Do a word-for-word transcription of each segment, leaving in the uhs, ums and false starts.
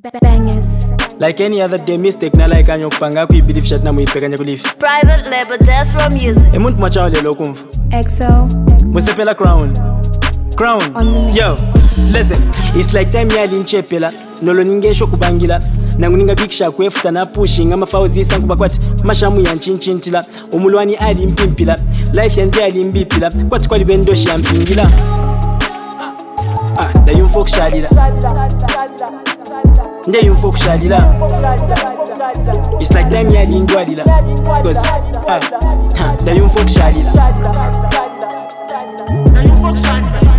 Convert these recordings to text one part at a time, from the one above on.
Bangers. Like any other day, mistake na like anyo kupanga kuibelieve shot na muipekanya kulifi. Private label, Death Row Music. Emuntu machao lelo kumfu. Exo. Musepela crown. Crown. Yo, listen. It's like time yali nchepela. Nolo ningesho kubangila. Nanguninga big shark wefuta na pushing. Ama fauzi sanku bakwati. Mashamu ya nchinchinchila. Umulwani ali mpimpila. Life yandi ali mbipila. Kwati kwa libendoshi ya mpingila. Ah, da yunfok shadila. Nde yunfok shadila. It's like time yali ndwadila. Cause, ah, ha, da yunfok shadila. Da yunfok shadila.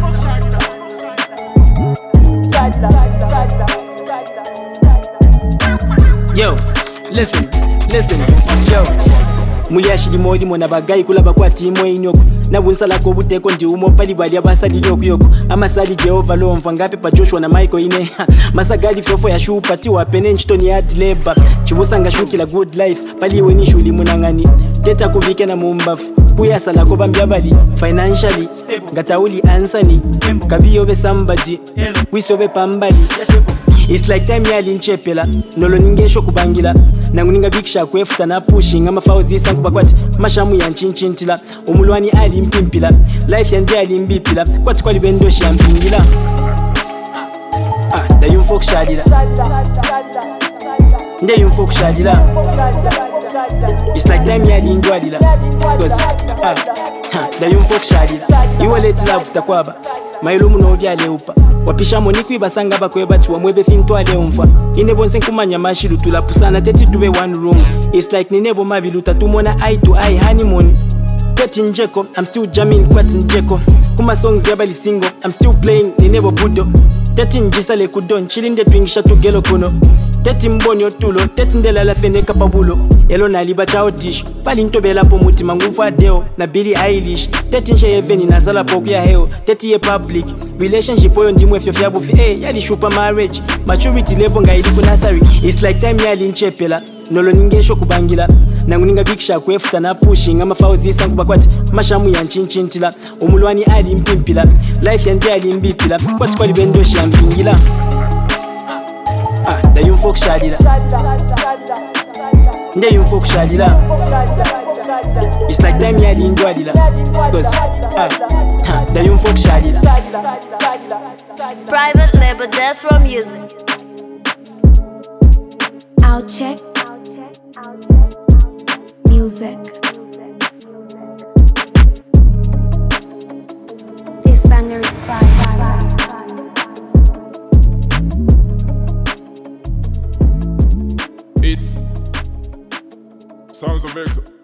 Yo, listen, listen, yo. Muyashi modi mona bagayi kulaba kwa timu inyoko. Nabunsala ko buteko ndi umo pali bali abasali yoko yoko. Amasali Jehova lo mva ngape pa Joshua na Michael ine. Masagali fofo ya shu pati wa penenchton ya labor. Chibusanga shukila good life pali weni shuli munangani. Teta kubike na mumbafu. Kuyasala ko bambya bali financially ngatauli ansani. Kabiyo be somebody. Wisobe pambali. It's like time yali nchepela. Nolo ningesho kubangila. Nanguninga big shark wefuta na pushing. Ama fauzi sanku bakwati. Mashamu ya nchinchintila. Umulwani ali mpimpila. Life yandi ali mbipila. Kwati kwa libendoshi ya mpingila. Ah, da yunfok shadila. Nde yunfok shadila. It's like time yali ndwadila. Cause, ah, ha, da yunfok shadila. Iwa leti love takwaba. Mailumu no dia leupa. Wapisha moniku ibasanga bakweba tuwa mwebe finto ale umfa. Inebo nse kumanya mashiru tulapusana teti tube one room. It's like ninebo mabiluta tumona eye to eye honeymoon. Teti njeko, I'm still jamming kwati njeko. Kuma songs yabali single, I'm still playing ninebo budo. Teti njisa le kudon, chilinde twingisha tugelo kuno. Teti mboni otulo, teti ndela la fene kapabulo. Elo na liba chao dish, pali ntobela po muti mangufa deo. Na Billie Eilish, teti nche eveni na zala poku ya heo. Teti ye public, relationship oyo ndimwe fyofya bufi. Eh, yali shupa marriage, maturity level nga iliku nasari. It's like time yali nchepela, nolo ningesho kubangila. Nanguninga big shark wefuta na pushing. Ama fauzi sanku bakwati, mashamu ya nchinchinchila. Umulwani ali mpimpila, life yandi ali mbipila. Kwati kwa libendoshi ya mpingila. Ah, da yunfok shadila. Nde yunfok shadila. It's like time yali ndwadila. Cause, ah, ha, da yunfok shadila. Private label, Death Row Music. Out check. Music. This banger is fire. It's Sounds of Exo.